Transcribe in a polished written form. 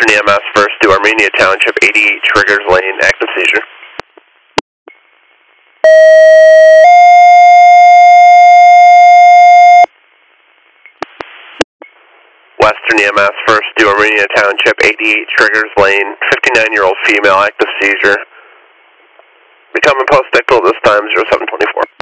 Western EMS first to Armenia Township, 88 Triggers Lane, active seizure. Western EMS first to Armenia Township, 88 Triggers Lane, 59-year-old female, active seizure. Becoming post-ictal at this time, 0724.